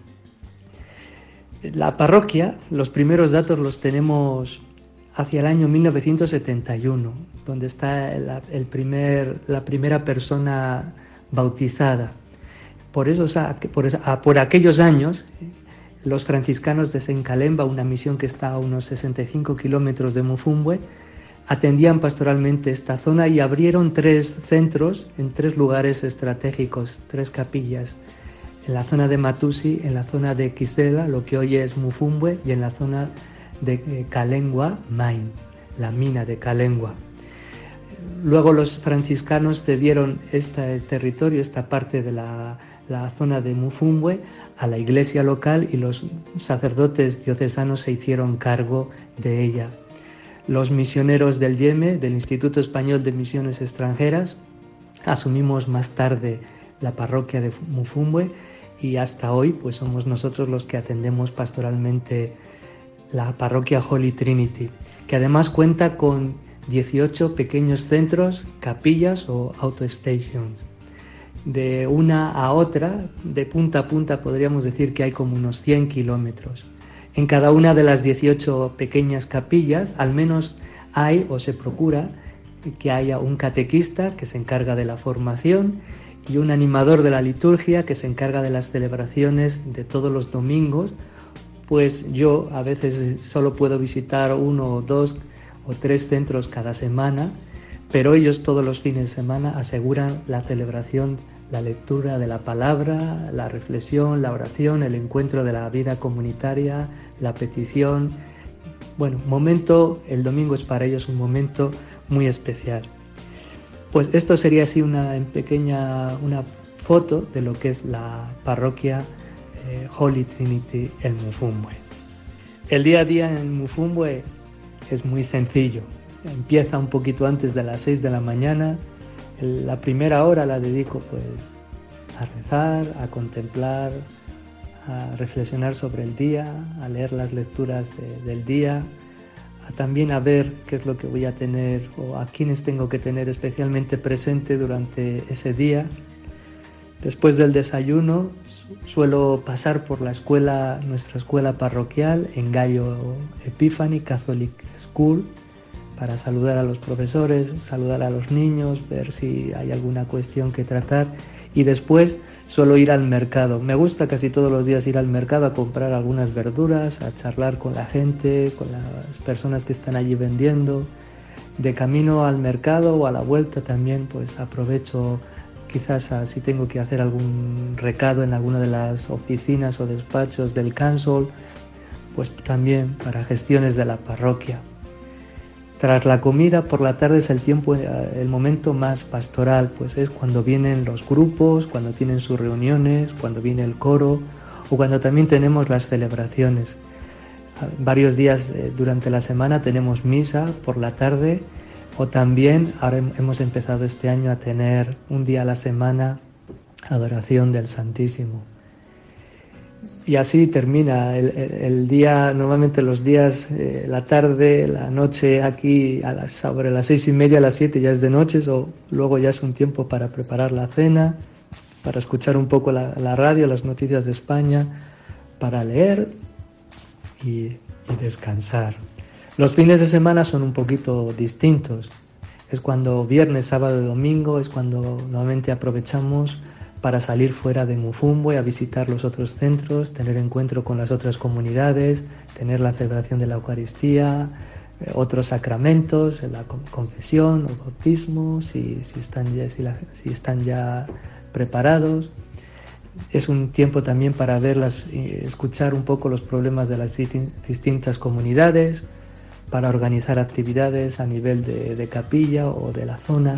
La parroquia, los primeros datos los tenemos hacia el año mil novecientos setenta y uno, donde está la, el primer, la primera persona bautizada. Por, esos, por, esa, por aquellos años, los franciscanos de Sencalemba, una misión que está a unos sesenta y cinco kilómetros de Mufungwe, atendían pastoralmente esta zona y abrieron tres centros en tres lugares estratégicos, tres capillas, en la zona de Matusi, en la zona de Kisela, lo que hoy es Mufungwe, y en la zona de Kalengwa Mine, la mina de Kalengwa. Luego los franciscanos cedieron este territorio, esta parte de la, la zona de Mufungwe, a la iglesia local y los sacerdotes diocesanos se hicieron cargo de ella. Los misioneros del Yeme, del Instituto Español de Misiones Extranjeras, asumimos más tarde la parroquia de Mufungwe y hasta hoy pues somos nosotros los que atendemos pastoralmente la parroquia Holy Trinity, que además cuenta con dieciocho pequeños centros, capillas o auto-stations. De una a otra, de punta a punta, podríamos decir que hay como unos cien kilómetros. En cada una de las dieciocho pequeñas capillas, al menos hay o se procura que haya un catequista que se encarga de la formación y un animador de la liturgia que se encarga de las celebraciones de todos los domingos. Pues yo a veces solo puedo visitar uno o dos o tres centros cada semana, pero ellos todos los fines de semana aseguran la celebración, la lectura de la palabra, la reflexión, la oración, el encuentro de la vida comunitaria, la petición. Bueno, momento, el domingo es para ellos un momento muy especial. Pues esto sería así una pequeña una foto de lo que es la parroquia eh, Holy Trinity en Mufungwe. El día a día en Mufungwe es muy sencillo. Empieza un poquito antes de las seis de la mañana. La primera hora la dedico pues a rezar, a contemplar, a reflexionar sobre el día, a leer las lecturas de, del día, a también a ver qué es lo que voy a tener o a quiénes tengo que tener especialmente presente durante ese día. Después del desayuno suelo pasar por la escuela, nuestra escuela parroquial en Gallo Epiphany Catholic School, para saludar a los profesores, saludar a los niños, ver si hay alguna cuestión que tratar y después suelo ir al mercado. Me gusta casi todos los días ir al mercado a comprar algunas verduras, a charlar con la gente, con las personas que están allí vendiendo. De camino al mercado o a la vuelta también pues aprovecho quizás a, si tengo que hacer algún recado en alguna de las oficinas o despachos del council, pues también para gestiones de la parroquia. Tras la comida, por la tarde es el tiempo, el momento más pastoral, pues es cuando vienen los grupos, cuando tienen sus reuniones, cuando viene el coro o cuando también tenemos las celebraciones. Varios días eh, durante la semana tenemos misa por la tarde o también ahora hemos empezado este año a tener un día a la semana adoración del Santísimo. Y así termina el, el, el día, normalmente los días, eh, la tarde, la noche aquí a las, sobre las seis y media, a las siete ya es de noche, o luego ya es un tiempo para preparar la cena. para escuchar un poco la, la radio, las noticias de España, para leer y, y descansar. Los fines de semana son un poquito distintos. Es cuando viernes, sábado y domingo, es cuando normalmente aprovechamos para salir fuera de Mufumbo y a visitar los otros centros, tener encuentro con las otras comunidades, tener la celebración de la Eucaristía, eh, otros sacramentos, la confesión, el bautismo, si, si, están ya, si, la, si están ya preparados. Es un tiempo también para verlas, escuchar un poco los problemas de las distintas comunidades, para organizar actividades a nivel de, de capilla o de la zona.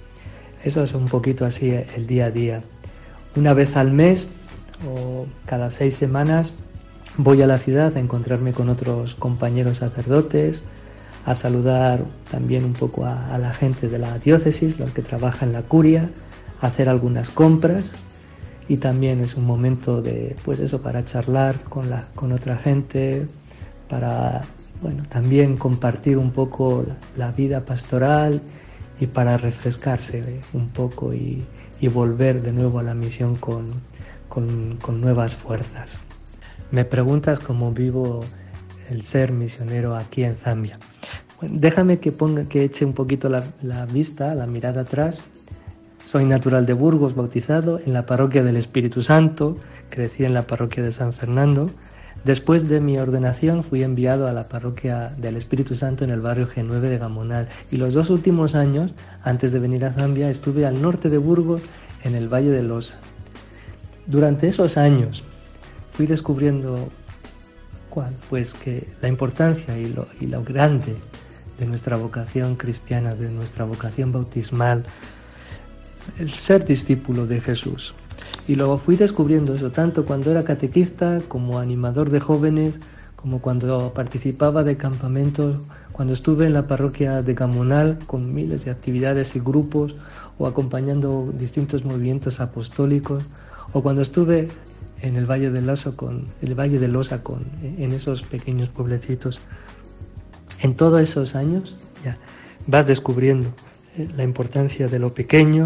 Eso es un poquito así el día a día. Una vez al mes o cada seis semanas voy a la ciudad a encontrarme con otros compañeros sacerdotes, a saludar también un poco a, a la gente de la diócesis, los que trabajan en la curia, a hacer algunas compras, y también es un momento de, pues eso, para charlar con, la, con otra gente, para, bueno, también compartir un poco la, la vida pastoral y para refrescarse un poco y, y volver de nuevo a la misión con, con, con nuevas fuerzas. Me preguntas cómo vivo el ser misionero aquí en Zambia. Bueno, déjame que ponga, que eche un poquito la, la vista, la mirada atrás. Soy natural de Burgos, bautizado en la parroquia del Espíritu Santo, crecí en la parroquia de San Fernando. Después de mi ordenación fui enviado a la parroquia del Espíritu Santo en el barrio G nueve de Gamonal, y los dos últimos años, antes de venir a Zambia, estuve al norte de Burgos, en el Valle de Losa. Durante esos años fui descubriendo ¿cuál? Pues que la importancia y lo, y lo grande de nuestra vocación cristiana, de nuestra vocación bautismal, el ser discípulo de Jesús. Y luego fui descubriendo eso tanto cuando era catequista, como animador de jóvenes, como cuando participaba de campamentos, cuando estuve en la parroquia de Gamonal con miles de actividades y grupos, o acompañando distintos movimientos apostólicos, o cuando estuve en el Valle de Losa con, el Valle de Losa con, en esos pequeños pueblecitos. En todos esos años ya vas descubriendo la importancia de lo pequeño,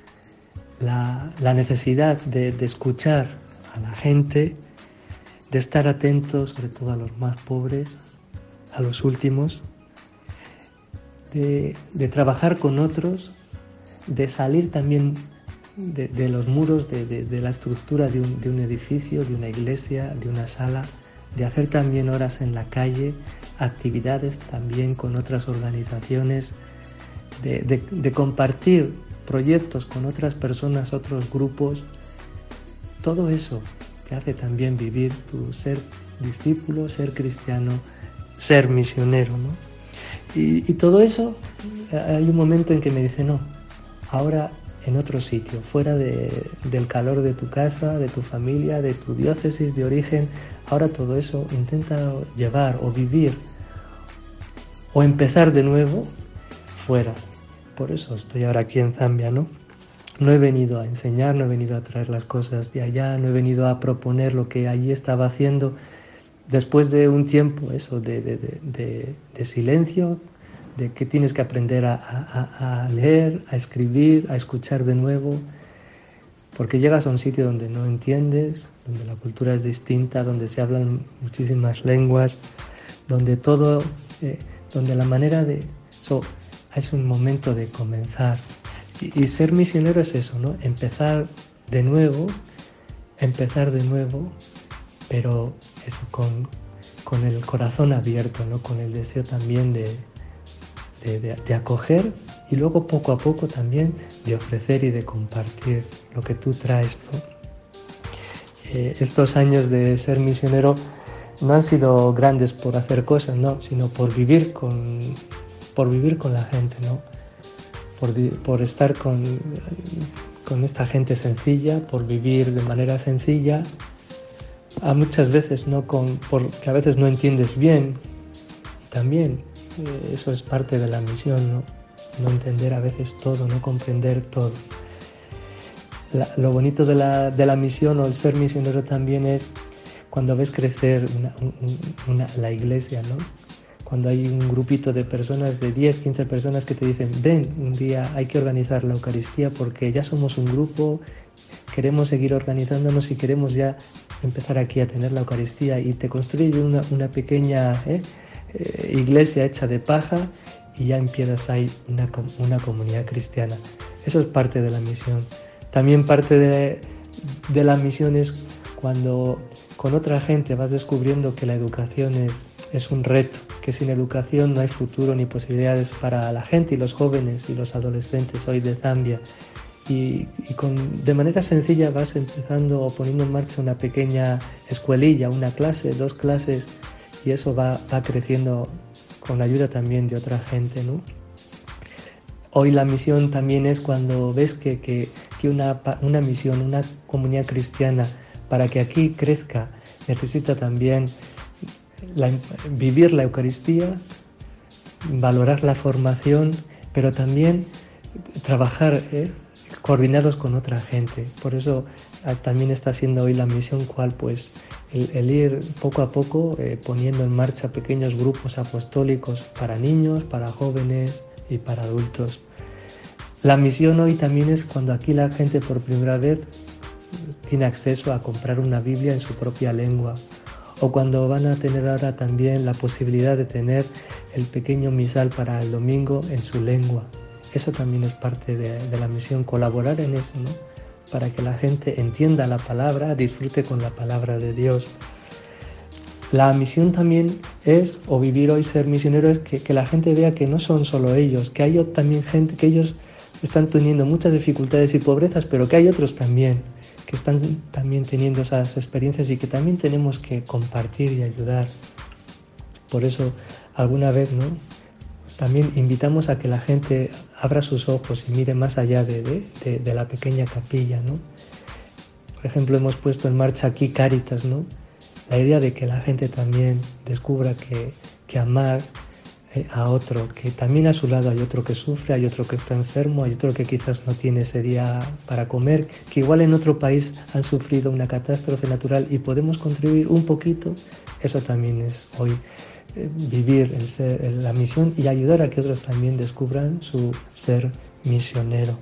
La, la necesidad de, de escuchar a la gente, de estar atentos sobre todo a los más pobres, a los últimos, de, de trabajar con otros, de salir también de, de los muros de, de, de la estructura de un, de un edificio, de una iglesia, de una sala, de hacer también horas en la calle, actividades también con otras organizaciones, de, de, de compartir proyectos con otras personas, otros grupos. Todo eso te hace también vivir tu ser discípulo, ser cristiano, ser misionero, ¿no? Y, y todo eso, hay un momento en que me dice, no, ahora en otro sitio, fuera de, del calor de tu casa, de tu familia, de tu diócesis de origen, ahora todo eso intenta llevar o vivir o empezar de nuevo fuera. Por eso estoy ahora aquí en Zambia, ¿no? No he venido a enseñar, no he venido a traer las cosas de allá, no he venido a proponer lo que allí estaba haciendo. Después de un tiempo, eso, de, de, de, de, de silencio, de que tienes que aprender a, a, a leer, a escribir, a escuchar de nuevo, porque llegas a un sitio donde no entiendes, donde la cultura es distinta, donde se hablan muchísimas lenguas, donde todo, eh, donde la manera de... So, es un momento de comenzar. Y, y ser misionero es eso, ¿no? Empezar de nuevo, empezar de nuevo, pero eso, con, con el corazón abierto, ¿no? Con el deseo también de, de, de, de acoger, y luego poco a poco también de ofrecer y de compartir lo que tú traes, ¿no? Eh, estos años de ser misionero no han sido grandes por hacer cosas, no, sino por vivir con... por vivir con la gente, ¿no? Por, por estar con, con esta gente sencilla, por vivir de manera sencilla, a muchas veces no con, porque a veces no entiendes bien, también eh, eso es parte de la misión, ¿no? No entender a veces todo, no comprender todo. La, lo bonito de la, de la misión o el ser misionero también es cuando ves crecer una, una, la iglesia, ¿no? Cuando hay un grupito de personas, de diez, quince personas que te dicen, ven, un día hay que organizar la Eucaristía porque ya somos un grupo queremos seguir organizándonos y queremos ya empezar aquí a tener la Eucaristía, y te construye una, una pequeña ¿eh? Eh, iglesia hecha de paja, y ya empiezas ahí una, una comunidad cristiana. Eso es parte de la misión. También parte de, de la misión es cuando con otra gente vas descubriendo que la educación es, es un reto, que sin educación no hay futuro ni posibilidades para la gente y los jóvenes y los adolescentes hoy de Zambia. Y, y con, de manera sencilla vas empezando o poniendo en marcha una pequeña escuelilla, una clase, dos clases, y eso va, va creciendo con la ayuda también de otra gente, ¿no? Hoy la misión también es cuando ves que, que, que una, una misión, una comunidad cristiana, para que aquí crezca, necesita también la, vivir la Eucaristía, valorar la formación, pero también trabajar ¿eh? coordinados con otra gente. Por eso también está siendo hoy la misión cual, pues, el, el ir poco a poco eh, poniendo en marcha pequeños grupos apostólicos para niños, para jóvenes y para adultos. La misión hoy también es cuando aquí la gente por primera vez tiene acceso a comprar una Biblia en su propia lengua, o cuando van a tener ahora también la posibilidad de tener el pequeño misal para el domingo en su lengua. Eso también es parte de, de la misión, colaborar en eso, ¿no? Para que la gente entienda la palabra, disfrute con la palabra de Dios. La misión también es, o vivir hoy ser misionero, es que, que la gente vea que no son solo ellos, que hay también gente, que ellos están teniendo muchas dificultades y pobrezas, pero que hay otros también, que están también teniendo esas experiencias y que también tenemos que compartir y ayudar. Por eso, alguna vez, ¿no? Pues también invitamos a que la gente abra sus ojos y mire más allá de, de, de, de la pequeña capilla, ¿no? Por ejemplo, hemos puesto en marcha aquí Cáritas, ¿no? La idea de que la gente también descubra que, que amar eh, a otro, que también a su lado hay otro que sufre, hay otro que está enfermo, hay otro que quizás no tiene ese día para comer, que igual en otro país han sufrido una catástrofe natural y podemos contribuir un poquito. Eso también es hoy eh, vivir el ser, el, la misión y ayudar a que otros también descubran su ser misionero.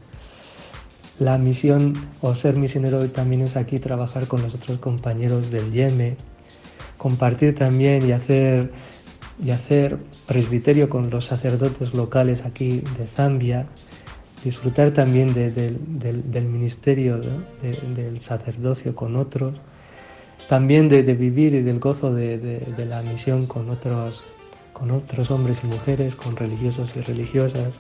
La misión o ser misionero hoy también es aquí trabajar con los otros compañeros del Yeme, compartir también y hacer, y hacer presbiterio con los sacerdotes locales aquí de Zambia, disfrutar también de, de, de, del ministerio, ¿no? de, del sacerdocio con otros, también de, de vivir y del gozo de, de, de la misión con otros, con otros hombres y mujeres, con religiosos y religiosas.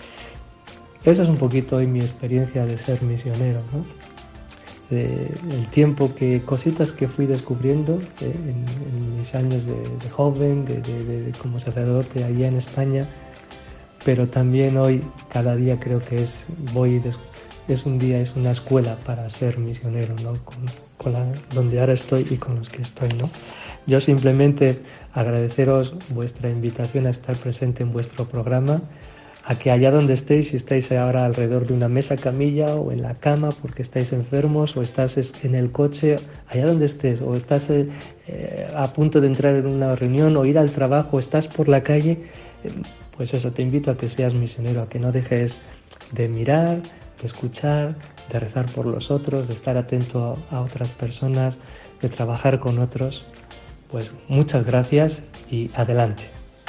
Esa es un poquito hoy mi experiencia de ser misionero, ¿no? De, el tiempo que, cositas que fui descubriendo eh, en, en mis años de, de joven, de, de, de, de como sacerdote allá en España, pero también hoy, cada día creo que es, voy, des, es un día, es una escuela para ser misionero, ¿no? Con, con la, donde ahora estoy y con los que estoy, ¿no? Yo simplemente agradeceros vuestra invitación a estar presente en vuestro programa, a que allá donde estéis, si estáis ahora alrededor de una mesa camilla o en la cama porque estáis enfermos o estás en el coche, allá donde estés, o estás eh, a punto de entrar en una reunión o ir al trabajo, o estás por la calle, eh, pues eso, te invito a que seas misionero, a que no dejes de mirar, de escuchar, de rezar por los otros, de estar atento a, a otras personas, de trabajar con otros. Pues muchas gracias y adelante.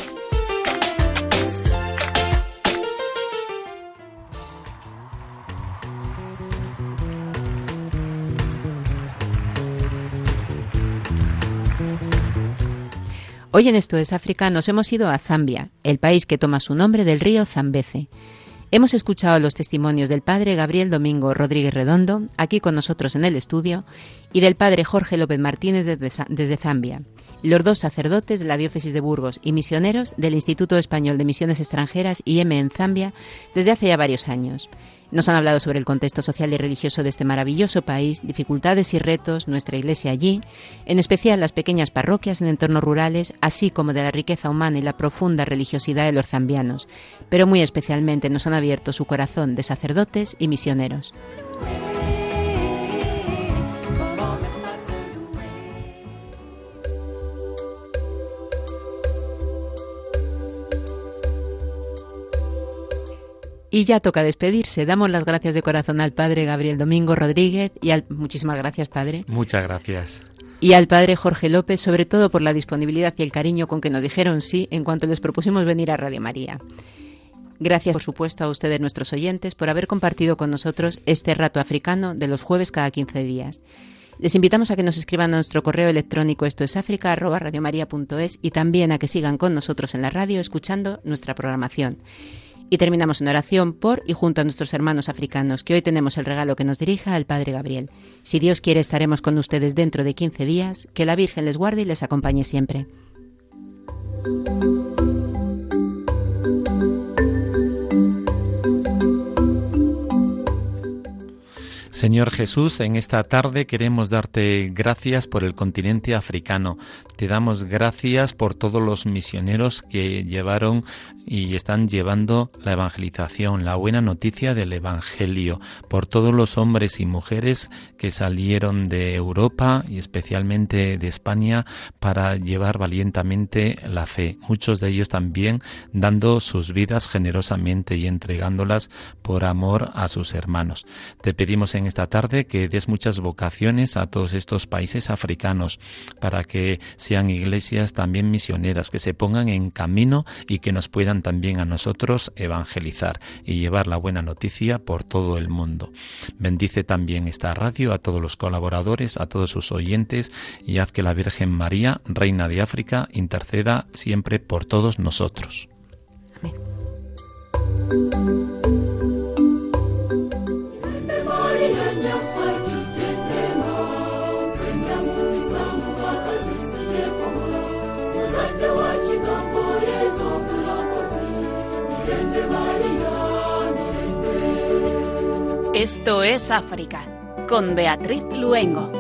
Hoy en Esto es África nos hemos ido a Zambia, el país que toma su nombre del río Zambeze. Hemos escuchado los testimonios del padre Gabriel Domingo Rodríguez Redondo, aquí con nosotros en el estudio, y del padre Jorge López Martínez desde, desde Zambia, los dos sacerdotes de la diócesis de Burgos y misioneros del Instituto Español de Misiones Extranjeras I M en Zambia desde hace ya varios años. Nos han hablado sobre el contexto social y religioso de este maravilloso país, dificultades y retos, nuestra iglesia allí, en especial las pequeñas parroquias en entornos rurales, así como de la riqueza humana y la profunda religiosidad de los zambianos, pero muy especialmente nos han abierto su corazón de sacerdotes y misioneros. Y ya toca despedirse. Damos las gracias de corazón al Padre Gabriel Domingo Rodríguez y al... Muchísimas gracias, Padre. Muchas gracias. Y al Padre Jorge López, sobre todo por la disponibilidad y el cariño con que nos dijeron sí en cuanto les propusimos venir a Radio María. Gracias, por supuesto, a ustedes, nuestros oyentes, por haber compartido con nosotros este rato africano de los jueves cada quince días. Les invitamos a que nos escriban a nuestro correo electrónico esto es africa arroba radiomaria punto es y también a que sigan con nosotros en la radio escuchando nuestra programación. Y terminamos en oración por y junto a nuestros hermanos africanos, que hoy tenemos el regalo que nos dirija el Padre Gabriel. Si Dios quiere, estaremos con ustedes dentro de quince días. Que la Virgen les guarde y les acompañe siempre. Señor Jesús, en esta tarde queremos darte gracias por el continente africano. Te damos gracias por todos los misioneros que llevaron y están llevando la evangelización, la buena noticia del Evangelio, por todos los hombres y mujeres que salieron de Europa y especialmente de España para llevar valientemente la fe. Muchos de ellos también dando sus vidas generosamente y entregándolas por amor a sus hermanos. Te pedimos en esta tarde que des muchas vocaciones a todos estos países africanos para que sean iglesias también misioneras, que se pongan en camino y que nos puedan también a nosotros evangelizar y llevar la buena noticia por todo el mundo. Bendice también esta radio, a todos los colaboradores, a todos sus oyentes y haz que la Virgen María, Reina de África, interceda siempre por todos nosotros. Amén. Esto es África, con Beatriz Luengo.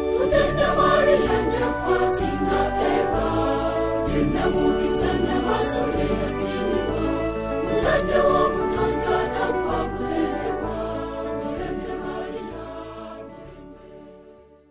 Maria,